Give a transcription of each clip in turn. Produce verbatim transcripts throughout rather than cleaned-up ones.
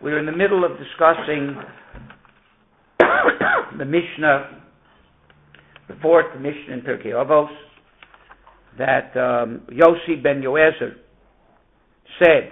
We're in the middle of discussing the Mishnah, the fourth Mishnah in Pirkei Avos, that um, Yossi ben Yoezer said,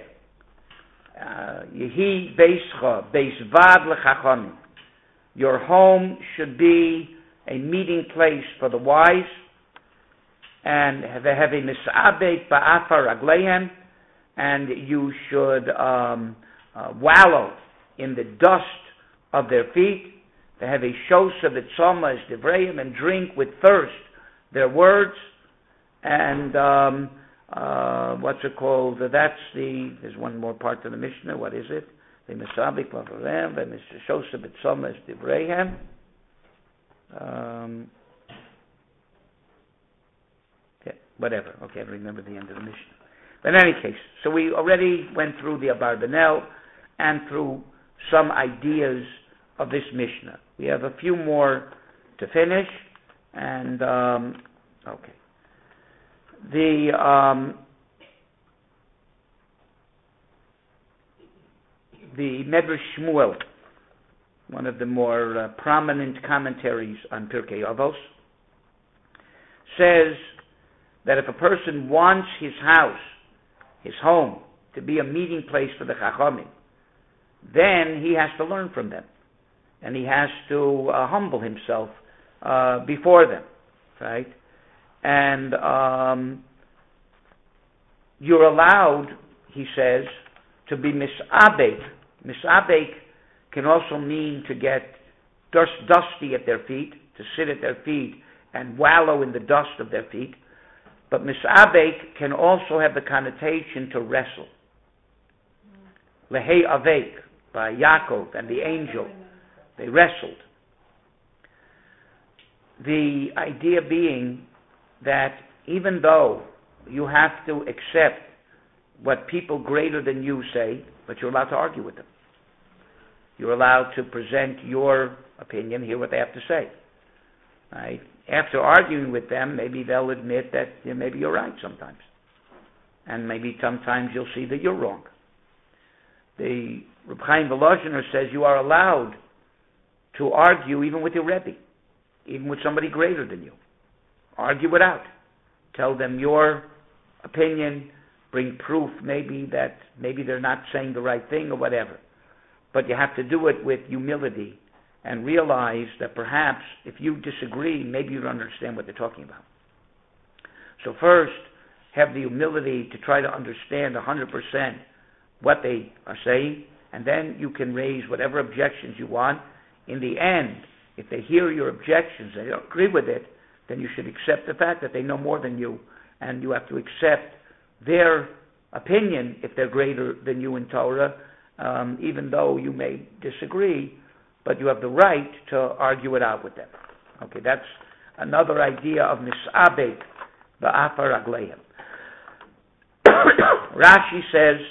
Yehi beischa beisvad lechachamim. Your home should be a meeting place for the wise, and have a misabek ba'afar ragleihem, and you should um, uh, wallow in the dust of their feet. They have a shosa v'tzoma es divreim, and drink with thirst their words. And um, uh, what's it called? That's the. There's one more part to the Mishnah. What is it? The misabek ba'afarem, the shosa v'tzoma es divreim. Um, yeah, whatever. Okay, I remember the end of the Mishnah. But in any case, so we already went through the Abarbanel and through some ideas of this Mishnah. We have a few more to finish, and um, okay. The um, the Medrash Shmuel, one of the more uh, prominent commentaries on Pirkei Avos, says that if a person wants his house, his home, to be a meeting place for the Chachamim, then he has to learn from them. And he has to uh, humble himself uh, before them, right? And um, you're allowed, he says, to be misabek. Misabek can also mean to get dust, dusty at their feet, to sit at their feet and wallow in the dust of their feet. But misabek can also have the connotation to wrestle. Lehei avek, by Yaakov and the angel. They wrestled. The idea being that even though you have to accept what people greater than you say, but you're allowed to argue with them. You're allowed to present your opinion, hear what they have to say. Right? After arguing with them, maybe they'll admit that yeah, maybe you're right sometimes. And maybe sometimes you'll see that you're wrong. The Reb Chaim Volozhiner says you are allowed to argue even with your Rebbe, even with somebody greater than you. Argue it out. Tell them your opinion, bring proof maybe that maybe they're not saying the right thing or whatever. But you have to do it with humility and realize that perhaps if you disagree, maybe you don't understand what they're talking about. So first, have the humility to try to understand one hundred percent what they are saying, and then you can raise whatever objections you want. In the end, if they hear your objections, they don't agree with it, then you should accept the fact that they know more than you, and you have to accept their opinion if they're greater than you in Torah, um, even though you may disagree, but you have the right to argue it out with them. Okay, that's another idea of misabek ba'afar ragleihem. Rashi says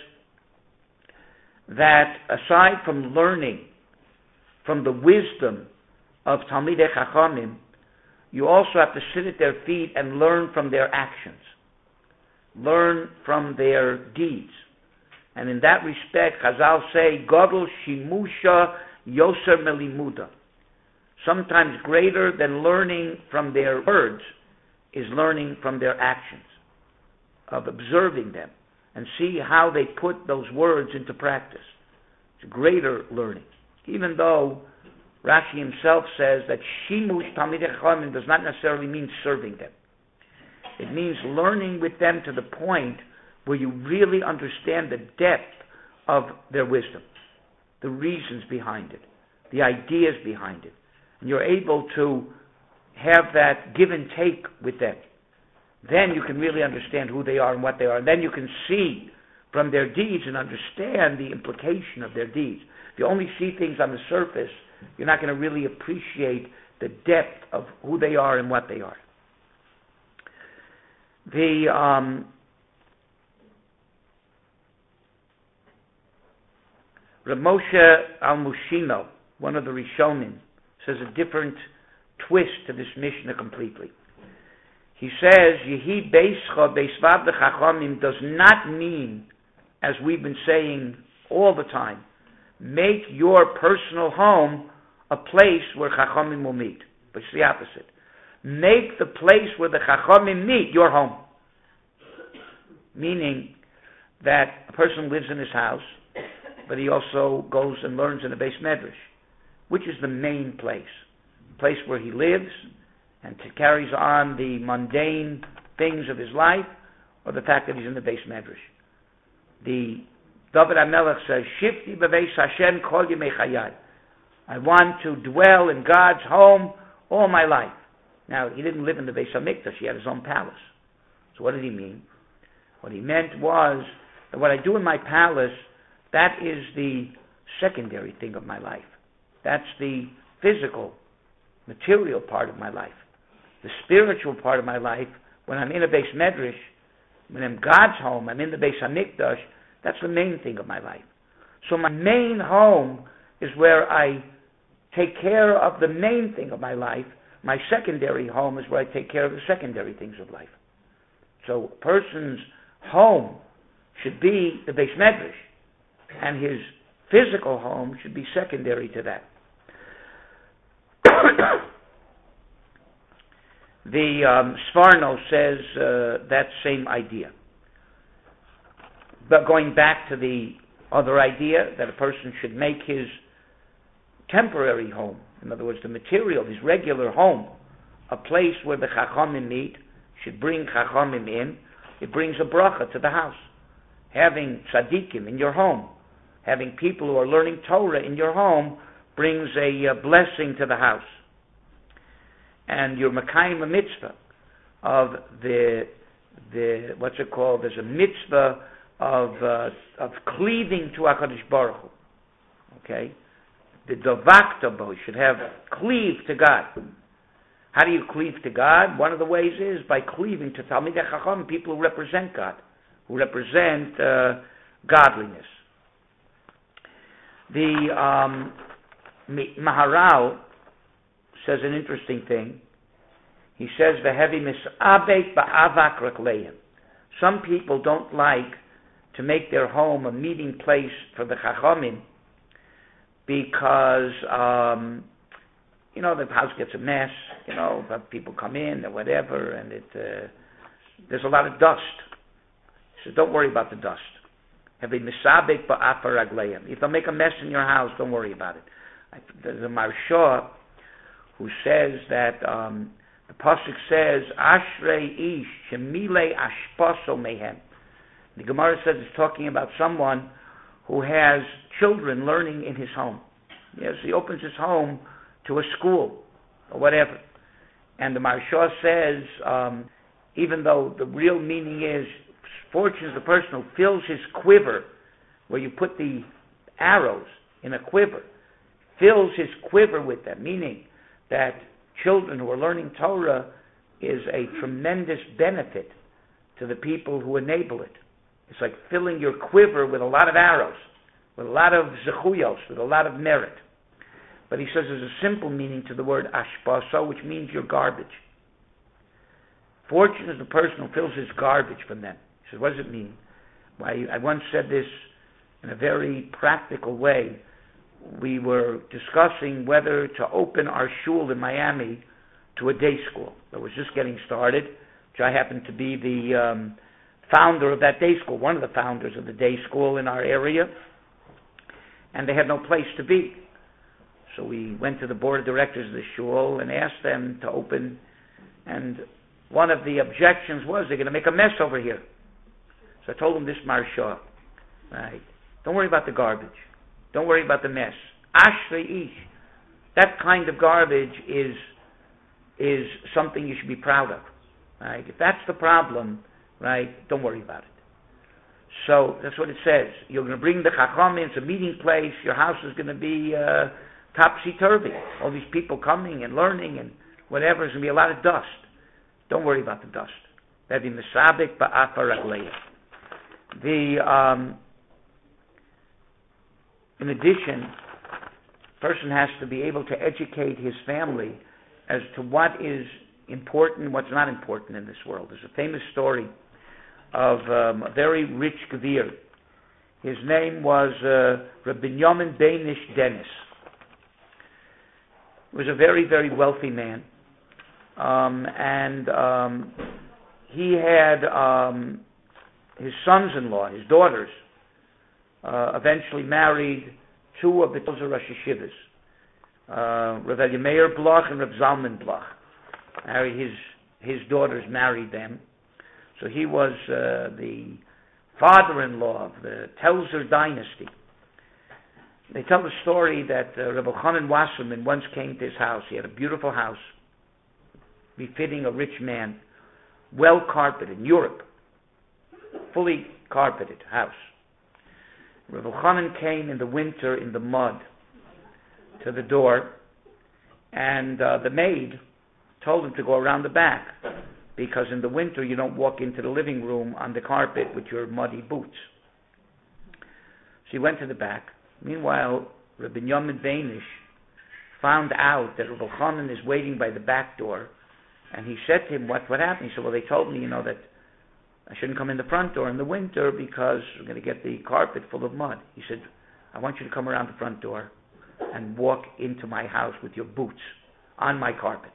that aside from learning from the wisdom of Talmidei Chachamim, you also have to sit at their feet and learn from their actions. Learn from their deeds. And in that respect, Chazal say, Godel Shimusha Yoser Melimuda. Sometimes greater than learning from their words is learning from their actions, of observing them, and see how they put those words into practice. It's greater learning. Even though Rashi himself says that Shimush Talmidei Chachamim does not necessarily mean serving them. It means learning with them to the point where you really understand the depth of their wisdom, the reasons behind it, the ideas behind it. And you're able to have that give and take with them. Then you can really understand who they are and what they are. And then you can see from their deeds and understand the implication of their deeds. If you only see things on the surface, you're not going to really appreciate the depth of who they are and what they are. The um, Rav Moshe Al-Mushino, one of the Rishonim, says a different twist to this Mishnah completely. He says, Yehi Beischa Beisvad Chachamim does not mean, as we've been saying all the time, make your personal home a place where Chachamim will meet. But it's the opposite. Make the place where the Chachamim meet your home. Meaning that a person lives in his house, but he also goes and learns in a Beis Medrash. Which is the main place? The place where he lives and to carries on the mundane things of his life, or the fact that he's in the Beis Medrash. The David HaMelech says, Shifti b'Beis Hashem kol yemei chayai. I want to dwell in God's home all my life. Now, he didn't live in the Beis HaMikdash, he had his own palace. So what did he mean? What he meant was that what I do in my palace, that is the secondary thing of my life. That's the physical, material part of my life. The spiritual part of my life, when I'm in a Beis Medrash, when I'm God's home, I'm in the Beis HaMikdash, that's the main thing of my life. So my main home is where I take care of the main thing of my life. My secondary home is where I take care of the secondary things of life. So a person's home should be the Beis Medrash, and his physical home should be secondary to that. The um, Sforno says uh, that same idea. But going back to the other idea, that a person should make his temporary home, in other words, the material, his regular home, a place where the Chachamim meet, should bring Chachamim in. It brings a bracha to the house. Having tzaddikim in your home, having people who are learning Torah in your home, brings a uh, blessing to the house. And you're Mekayim a mitzvah of the, the what's it called? There's a mitzvah of uh, of cleaving to HaKadosh Baruch Hu. Okay? The Dovakta bo should have cleave to God. How do you cleave to God? One of the ways is by cleaving to Talmidei Chacham, people who represent God, who represent uh, godliness. The um, Maharal says an interesting thing. He says, "V'hevi mis'abek ba'avak rakleim." Some people don't like to make their home a meeting place for the Chachamim because, um, you know, the house gets a mess. You know, people come in or whatever, and it uh, there's a lot of dust. He says, "Don't worry about the dust. Hevi mis'abek ba'afar ragleim." If they'll make a mess in your house, don't worry about it. There's a Maharsha who says that um, the pasuk says, "Ashrei ish shemile ashpaso mehem." The Gemara says it's talking about someone who has children learning in his home. Yes, he opens his home to a school or whatever, and the Maharsha says, um, even though the real meaning is, fortunate is the person who fills his quiver, where you put the arrows in a quiver, fills his quiver with them, meaning that children who are learning Torah is a tremendous benefit to the people who enable it. It's like filling your quiver with a lot of arrows, with a lot of zechuyos, with a lot of merit. But he says there's a simple meaning to the word ashpaso, which means your garbage. Fortunate is the person who fills his garbage from them. He says, what does it mean? Well, I once said this in a very practical way. We were discussing whether to open our shul in Miami to a day school that was just getting started, which I happened to be the um, founder of that day school, one of the founders of the day school in our area, and they had no place to be. So we went to the board of directors of the shul and asked them to open, and one of the objections was they're going to make a mess over here. So I told them this Maharsha, right? Don't worry about the garbage. Don't worry about the mess. Ashrei ish. That kind of garbage is is something you should be proud of. Right? If that's the problem, right, don't worry about it. So that's what it says. You're going to bring the Chachamim, it's a meeting place, your house is going to be uh, topsy-turvy. All these people coming and learning and whatever, there's going to be a lot of dust. Don't worry about the dust. That'd be misabik ba'afar ragleya. The um In addition, a person has to be able to educate his family as to what is important, what's not important in this world. There's a famous story of um, a very rich Gevir. His name was uh, Rabbi Binyamin Beinish Dennis. He was a very, very wealthy man. Um, and um, he had um, his sons-in-law, his daughters, uh, eventually married two of the Tozer Rosh Yeshivas, uh, Rav Elimeir Bloch and Rav Zalman Bloch. Married his his daughters married them, so he was uh, the father-in-law of the Telzer dynasty. They tell the story that uh, Rabbi Chanan Wasserman once came to his house. He had a beautiful house, befitting a rich man, well carpeted in Europe, fully carpeted house. Rabbi Chanan came in the winter in the mud to the door, and uh, the maid told him to go around the back, because in the winter you don't walk into the living room on the carpet with your muddy boots. So he went to the back. Meanwhile, Rabbi Binyamin Beinish found out that Rabbi Chanan is waiting by the back door, and he said to him, what, what happened? He said, well, they told me, you know, that I shouldn't come in the front door in the winter because we're going to get the carpet full of mud. He said, I want you to come around the front door and walk into my house with your boots on my carpet.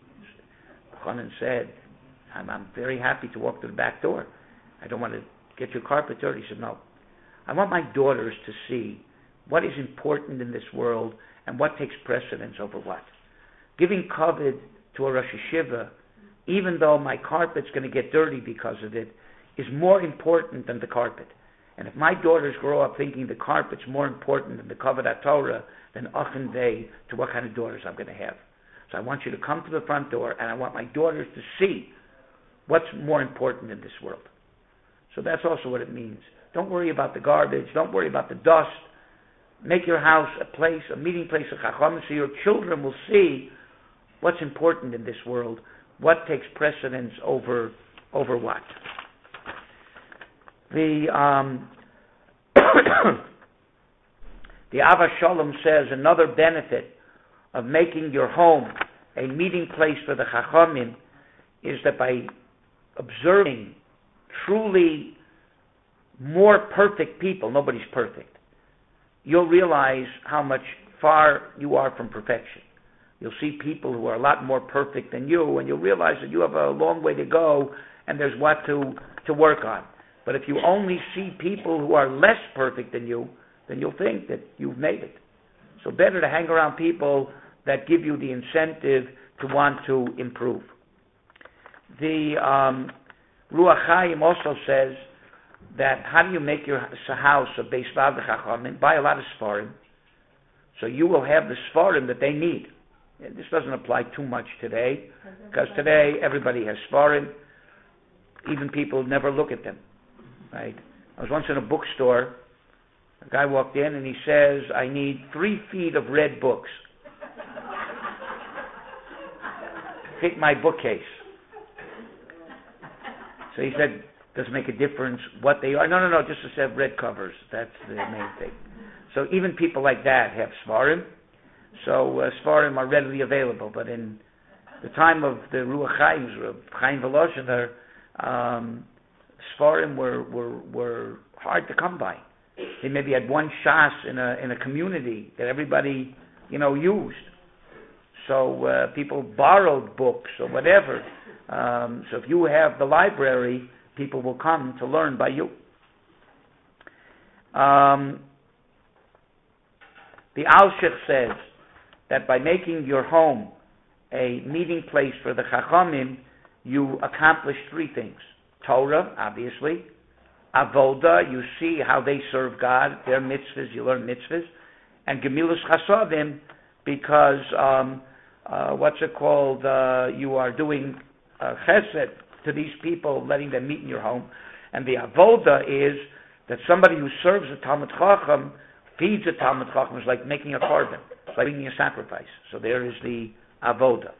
Chanan said, I'm, I'm very happy to walk to the back door. I don't want to get your carpet dirty. He said, no. I want my daughters to see what is important in this world and what takes precedence over what. Giving kavod to a Rosh Yeshiva, even though my carpet's going to get dirty because of it, is more important than the carpet. And if my daughters grow up thinking the carpet's more important than the kavod HaTorah, then achen vei to what kind of daughters I'm going to have. So I want you to come to the front door, and I want my daughters to see what's more important in this world. So that's also what it means. Don't worry about the garbage. Don't worry about the dust. Make your house a place, a meeting place of Chacham, so your children will see what's important in this world, what takes precedence over over what. The um, the Ava Shalom says another benefit of making your home a meeting place for the Chachamim is that by observing truly more perfect people, nobody's perfect, you'll realize how much far you are from perfection. You'll see people who are a lot more perfect than you, and you'll realize that you have a long way to go, and there's what to, to work on. But if you only see people who are less perfect than you, then you'll think that you've made it. So better to hang around people that give you the incentive to want to improve. The um, Ruach Chaim also says that how do you make your house a Beis Vav Chachamim? Buy a lot of Sfarim, so you will have the Sfarim that they need. And this doesn't apply too much today, because today everybody has Sfarim. Even people never look at them. Right? I was once in a bookstore. A guy walked in and he says, I need three feet of red books. Fit my bookcase. So he said, does it make a difference what they are? No, no, no, just to have red covers. That's the main thing. So even people like that have Sfarim. So uh, Sfarim are readily available. But in the time of the Ruach Chaim, Chaim Volozhiner, um, Sfarim were, were, were hard to come by. They maybe had one shas in a in a community that everybody, you know, used. So uh, people borrowed books or whatever. Um, so if you have the library, people will come to learn by you. Um, the Alshich says that by making your home a meeting place for the Chachamim, you accomplish three things. Torah, obviously. Avoda, you see how they serve God, their mitzvahs, you learn mitzvahs. And Gemilus Chasadim, because, um, uh, what's it called, uh, you are doing uh, chesed to these people, letting them meet in your home. And the Avoda is that somebody who serves a Talmud Chacham, feeds a Talmud Chacham, is like making a korban. It's like bringing a sacrifice. So there is the Avoda.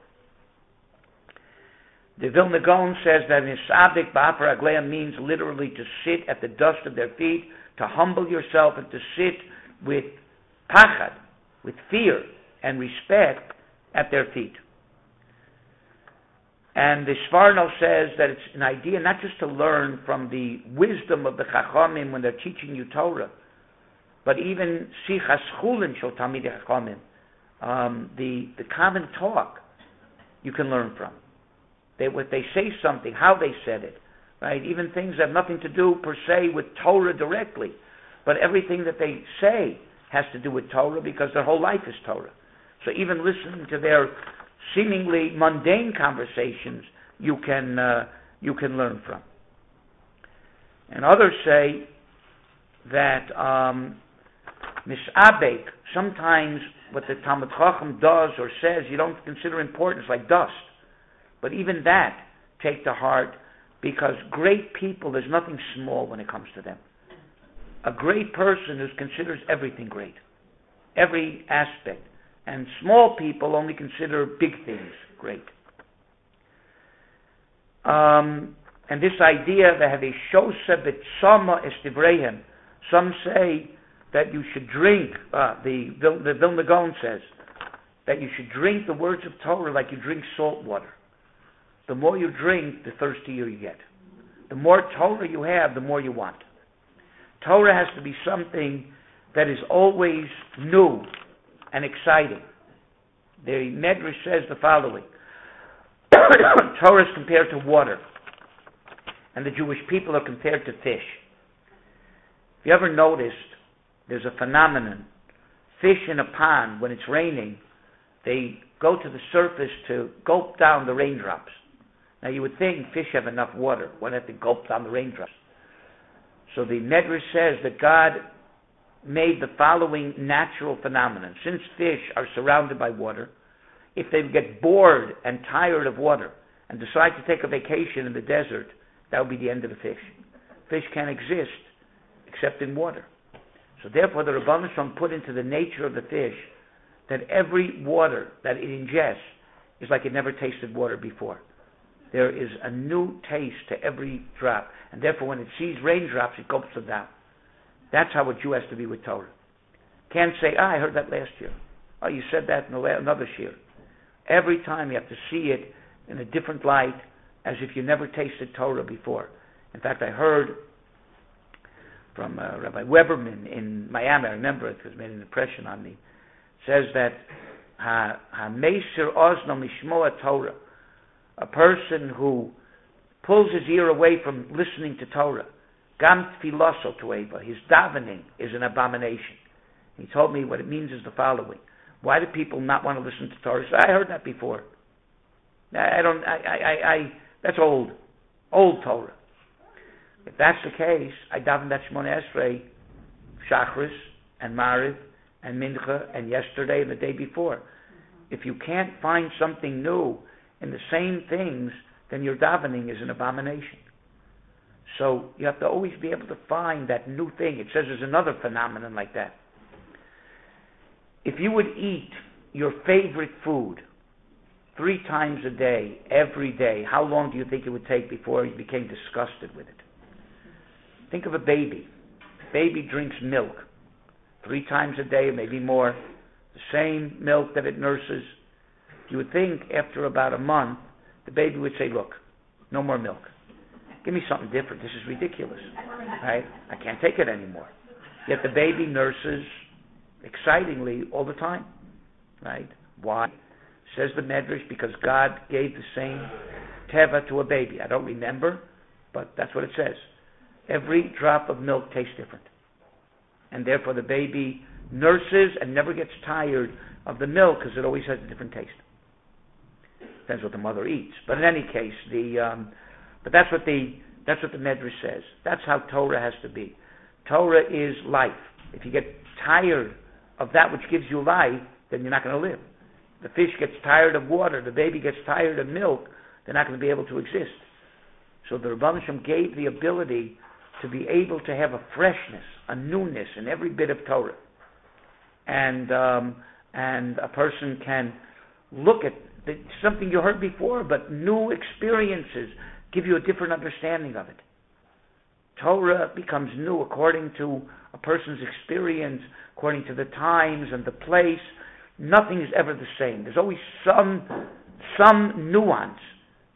The Vilna Gaon says that Nisadik Ba'afar Agleya means literally to sit at the dust of their feet, to humble yourself and to sit with pachad, with fear and respect at their feet. And the Sforno says that it's an idea not just to learn from the wisdom of the Chachamim when they're teaching you Torah, but even Sichas Chulin Shel Talmidei Chachamim, um, the the common talk you can learn from. They, what they say something, how they said it, right? Even things that have nothing to do per se with Torah directly, but everything that they say has to do with Torah because their whole life is Torah. So even listening to their seemingly mundane conversations, you can uh, you can learn from. And others say that um, misabek, sometimes what the Talmud Chacham does or says, you don't consider important, it's like dust. But even that, take to heart, because great people, there's nothing small when it comes to them. A great person who considers everything great, every aspect. And small people only consider big things great. Um, and this idea that have a shosa b'tzama estivrehem, some say that you should drink, uh, the, the Vilna Gaon says, that you should drink the words of Torah like you drink salt water. The more you drink, the thirstier you get. The more Torah you have, the more you want. Torah has to be something that is always new and exciting. The Medrash says the following. Torah is compared to water, and the Jewish people are compared to fish. If you ever noticed, there's a phenomenon. Fish in a pond, when it's raining, they go to the surface to gulp down the raindrops. Now you would think fish have enough water. Why don't they gulp down the raindrops? So the Medrash says that God made the following natural phenomenon. Since fish are surrounded by water, if they get bored and tired of water and decide to take a vacation in the desert, that would be the end of the fish. Fish can't exist except in water. So therefore the Rebbeinu Shalom put into the nature of the fish that every water that it ingests is like it never tasted water before. There is a new taste to every drop, and therefore when it sees raindrops, it gulps them down. That's how a Jew has to be with Torah. Can't say, ah, I heard that last year. Oh, you said that in another year. Every time you have to see it in a different light, as if you never tasted Torah before. In fact, I heard from uh, Rabbi Weberman in Miami, I remember it because it made an impression on me, says that ha-meisir ozno mishmoa Torah, a person who pulls his ear away from listening to Torah, gam tfiloso toeva, his davening is an abomination. He told me what it means is the following. Why do people not want to listen to Torah? So I heard that before. I don't, I, I, I, that's old. Old Torah. If that's the case, I daven that Shemona Esrei, Shachris, and Mariv, and Mincha, and yesterday and the day before. If you can't find something new in the same things, then your davening is an abomination. So you have to always be able to find that new thing. It says there's another phenomenon like that. If you would eat your favorite food three times a day, every day, how long do you think it would take before you became disgusted with it? Think of a baby. Baby drinks milk three times a day, maybe more. The same milk that it nurses. You would think after about a month, the baby would say, look, no more milk. Give me something different. This is ridiculous. Right? I can't take it anymore. Yet the baby nurses excitingly all the time. Right? Why? Says the Medrash, because God gave the same teva to a baby. I don't remember, but that's what it says. Every drop of milk tastes different. And therefore the baby nurses and never gets tired of the milk because it always has a different taste. Depends what the mother eats. But in any case, the um, but that's what the that's what the Medrash says. That's how Torah has to be. Torah is life. If you get tired of that which gives you life, then you're not going to live. The fish gets tired of water. The baby gets tired of milk. They're not going to be able to exist. So the Rebbeinu Shem gave the ability to be able to have a freshness, a newness in every bit of Torah, and um, and a person can look at the, something you heard before, but new experiences give you a different understanding of it. Torah becomes new according to a person's experience, according to the times and the place. Nothing is ever the same. There's always some some nuance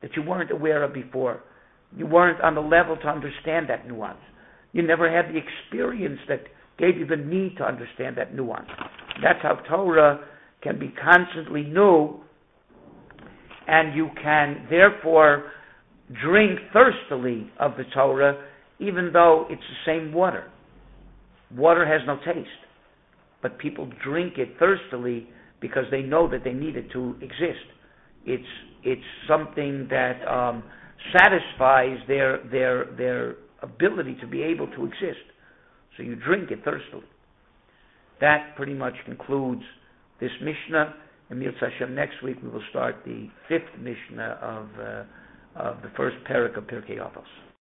that you weren't aware of before. You weren't on the level to understand that nuance. You never had the experience that gave you the need to understand that nuance. That's how Torah can be constantly new, and you can therefore drink thirstily of the Torah, even though it's the same water. Water has no taste, but people drink it thirstily because they know that they need it to exist. It's it's something that um, satisfies their their their ability to be able to exist. So you drink it thirstily. That pretty much concludes this Mishnah. And Mirza Hashem, next week we will start the fifth Mishnah of uh, of the first parak of Pirkei Avos.